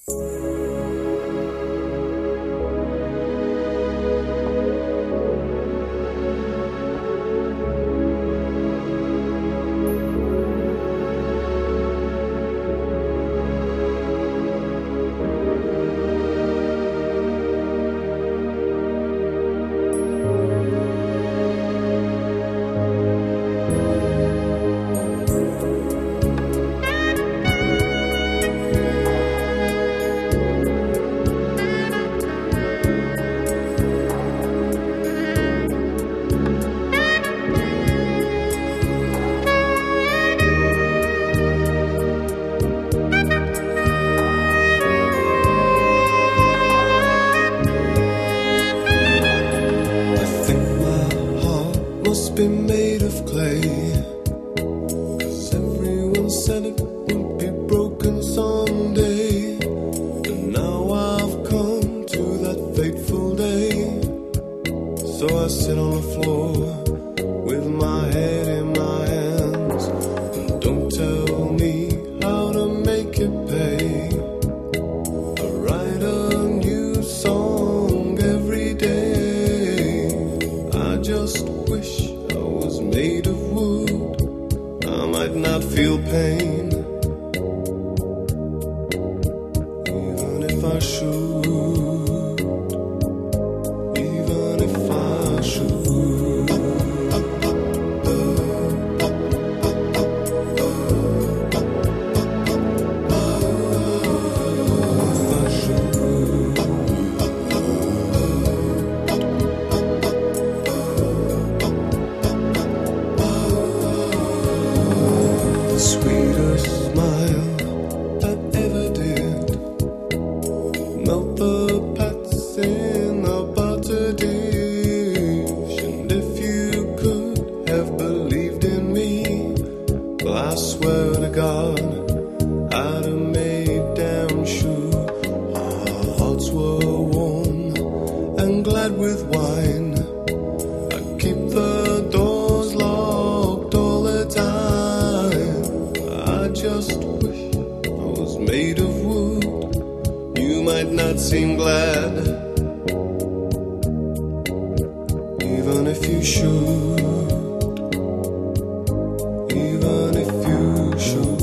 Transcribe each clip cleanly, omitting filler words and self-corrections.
Must be made of clay, 'cause everyone said it would be broken someday. And now I've come to that fateful day. So I sit on the floor with my head in my hands, and don't tell me how to make it pay. I write a new song every day. I just wish I was made of wood. I might not feel pain, even if I should. Even if I should. Sweetest smile that ever did melt the pats in a butter dish. And if you could have believed in me, well, I swear to God, I'd have made damn sure our hearts were warm and glad with wine. I'd keep the doors locked all the time. I just wish I was made of wood. You might not seem glad, even if you should. Even if you should.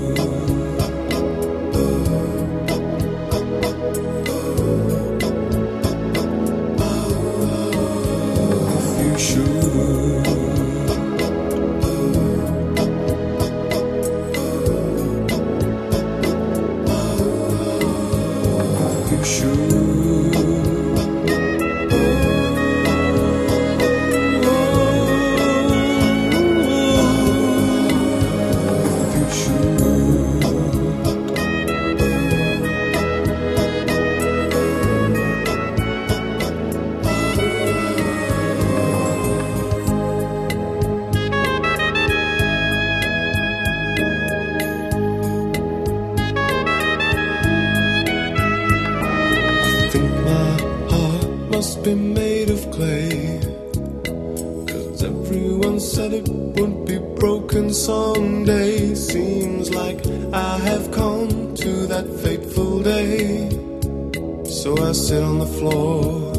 If you should. You should. You should. Think my heart must be made of clay, 'cause everyone said it would be broken someday. Seems like I have come to that fateful day. So I sit on the floor